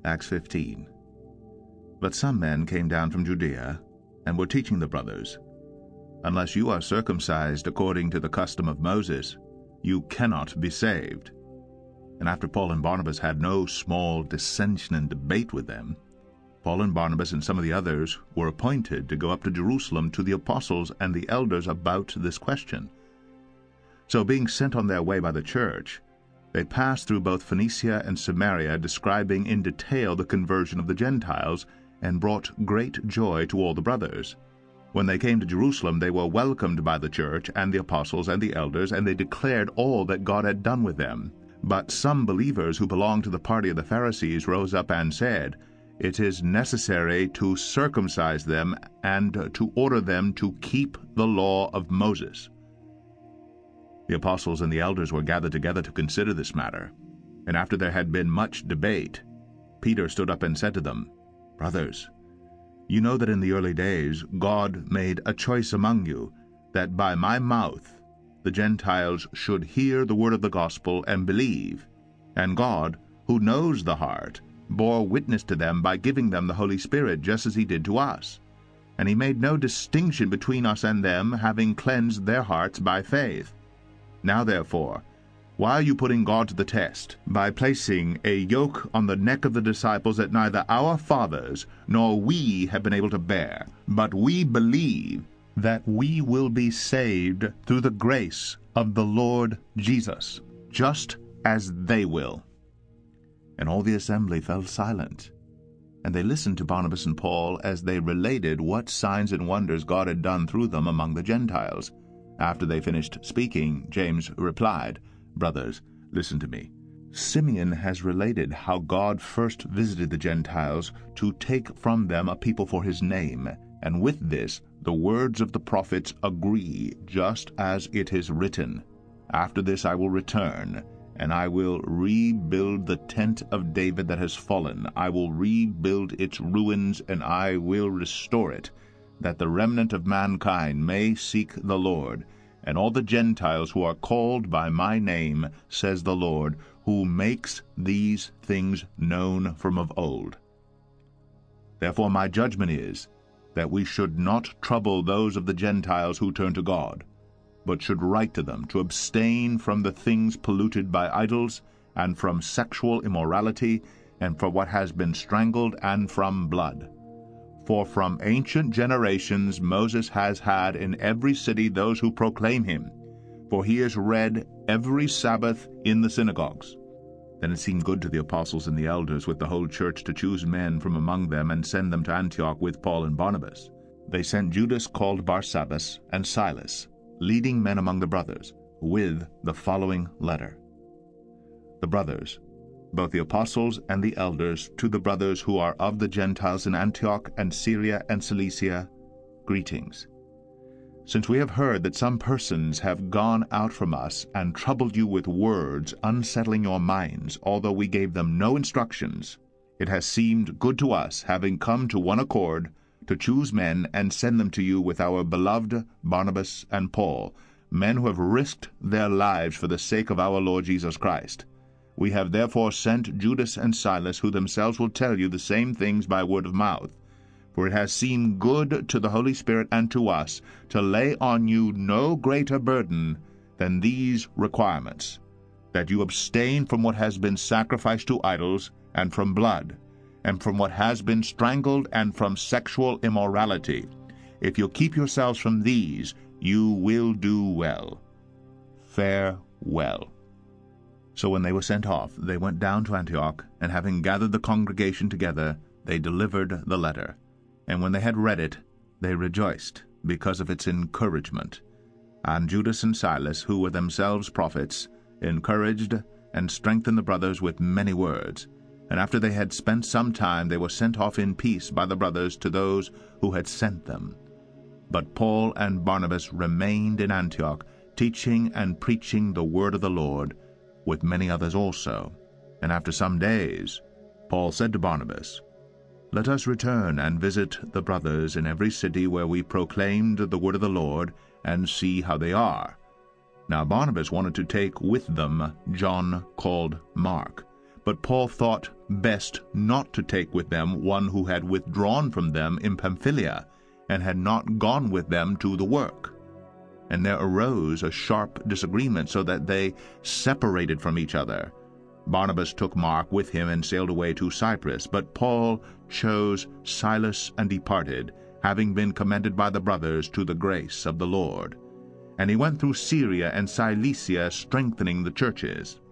Acts 15. But some men came down from Judea, and were teaching the brothers, "Unless you are circumcised according to the custom of Moses, you cannot be saved." And after Paul and Barnabas had no small dissension and debate with them, Paul and Barnabas and some of the others were appointed to go up to Jerusalem to the apostles and the elders about this question. So being sent on their way by the church, they passed through both Phoenicia and Samaria, describing in detail the conversion of the Gentiles, and brought great joy to all the brothers. When they came to Jerusalem, they were welcomed by the church and the apostles and the elders, and they declared all that God had done with them. But some believers who belonged to the party of the Pharisees rose up and said, "It is necessary to circumcise them and to order them to keep the law of Moses." The apostles and the elders were gathered together to consider this matter, and after there had been much debate, Peter stood up and said to them, "Brothers, you know that in the early days God made a choice among you, that by my mouth the Gentiles should hear the word of the gospel and believe. And God, who knows the heart, bore witness to them by giving them the Holy Spirit, just as he did to us. And he made no distinction between us and them, having cleansed their hearts by faith. Now therefore, why are you putting God to the test, by placing a yoke on the neck of the disciples that neither our fathers nor we have been able to bear? But we believe that we will be saved through the grace of the Lord Jesus, just as they will." And all the assembly fell silent, and they listened to Barnabas and Paul as they related what signs and wonders God had done through them among the Gentiles. After they finished speaking, James replied, "Brothers, listen to me. Simeon has related how God first visited the Gentiles to take from them a people for his name, and with this the words of the prophets agree, just as it is written, 'After this I will return, and I will rebuild the tent of David that has fallen. I will rebuild its ruins, and I will restore it, that the remnant of mankind may seek the Lord, and all the Gentiles who are called by my name, says the Lord, who makes these things known from of old.' Therefore my judgment is that we should not trouble those of the Gentiles who turn to God, but should write to them to abstain from the things polluted by idols, and from sexual immorality, and from what has been strangled, and from blood. For from ancient generations Moses has had in every city those who proclaim him, for he is read every Sabbath in the synagogues." Then it seemed good to the apostles and the elders with the whole church to choose men from among them and send them to Antioch with Paul and Barnabas. They sent Judas called Barsabbas and Silas, leading men among the brothers, with the following letter. The brothers, both the apostles and the elders, to the brothers who are of the Gentiles in Antioch and Syria and Cilicia, greetings. Since we have heard that some persons have gone out from us and troubled you with words, unsettling your minds, although we gave them no instructions, it has seemed good to us, having come to one accord, to choose men and send them to you with our beloved Barnabas and Paul, men who have risked their lives for the sake of our Lord Jesus Christ. We have therefore sent Judas and Silas, who themselves will tell you the same things by word of mouth. For it has seemed good to the Holy Spirit and to us to lay on you no greater burden than these requirements, that you abstain from what has been sacrificed to idols, and from blood, and from what has been strangled, and from sexual immorality. If you keep yourselves from these, you will do well. Farewell." So when they were sent off, they went down to Antioch, and having gathered the congregation together, they delivered the letter. And when they had read it, they rejoiced because of its encouragement. And Judas and Silas, who were themselves prophets, encouraged and strengthened the brothers with many words. And after they had spent some time, they were sent off in peace by the brothers to those who had sent them. But Paul and Barnabas remained in Antioch, teaching and preaching the word of the Lord, with many others also. And after some days, Paul said to Barnabas, "Let us return and visit the brothers in every city where we proclaimed the word of the Lord, and see how they are." Now Barnabas wanted to take with them John called Mark, But Paul thought best not to take with them one who had withdrawn from them in Pamphylia, and had not gone with them to the work. And there arose a sharp disagreement, so that they separated from each other. Barnabas took Mark with him and sailed away to Cyprus, but Paul chose Silas and departed, having been commended by the brothers to the grace of the Lord. And he went through Syria and Cilicia, strengthening the churches.